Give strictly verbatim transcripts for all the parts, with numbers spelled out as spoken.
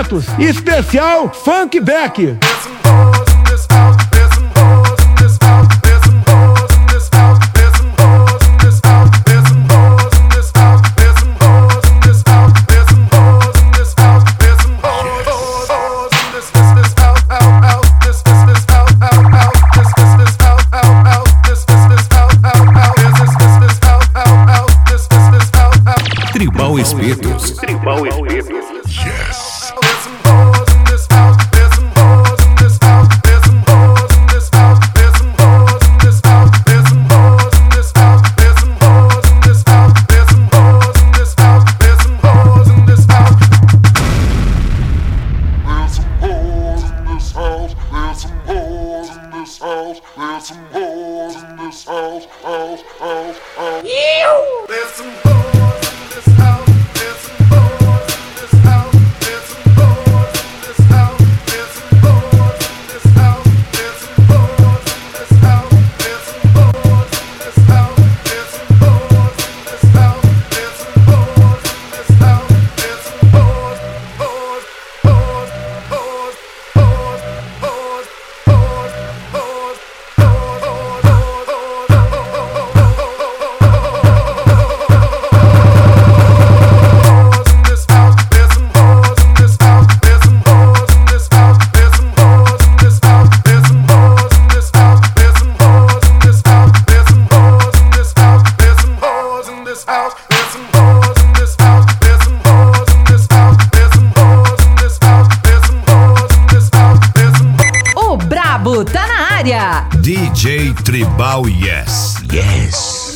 Espetos, especial Funk Back. Tribal Espetos. Tribal Espetos. Yes. Tá na área. D J Tribal Yes. Yes.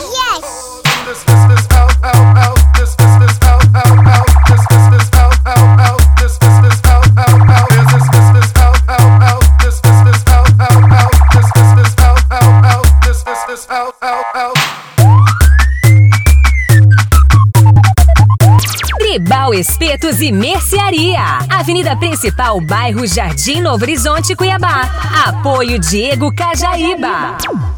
Tribal Espetos e Mercearia. Avenida Principal, bairro Jardim Novo Horizonte, Cuiabá. Apoio Diego Cajaíba.